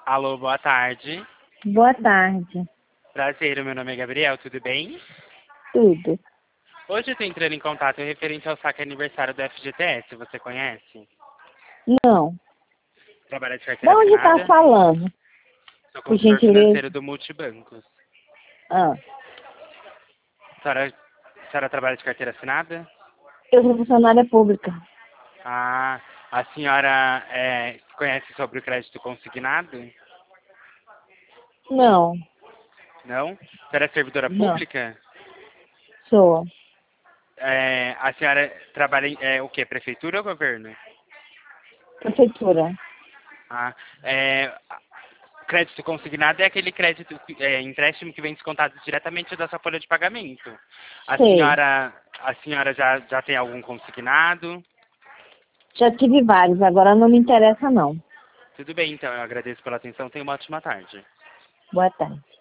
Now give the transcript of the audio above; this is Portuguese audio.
Alô, boa tarde. Boa tarde. Prazer, meu nome é Gabriel, tudo bem? Tudo. Hoje eu estou entrando em contato referente ao saque aniversário do FGTS, você conhece? Não. Trabalha de De carteira onde está assinada? falando? Sou Por consultor gentileza. financeiro do Multibancos. Ah, A senhora trabalha de carteira assinada? eu sou funcionária pública. Ah, a senhora conhece sobre o crédito consignado? Não, Não? A senhora é servidora não. pública? Sou. A senhora trabalha em o quê? Prefeitura ou governo? Prefeitura. Ah, é, crédito consignado é aquele empréstimo que vem descontado diretamente da sua folha de pagamento. A Sei. senhora, a senhora já tem algum consignado? Já tive vários, agora não me interessa não. Tudo bem, então, eu agradeço pela atenção, tenha uma ótima tarde. Boa tarde.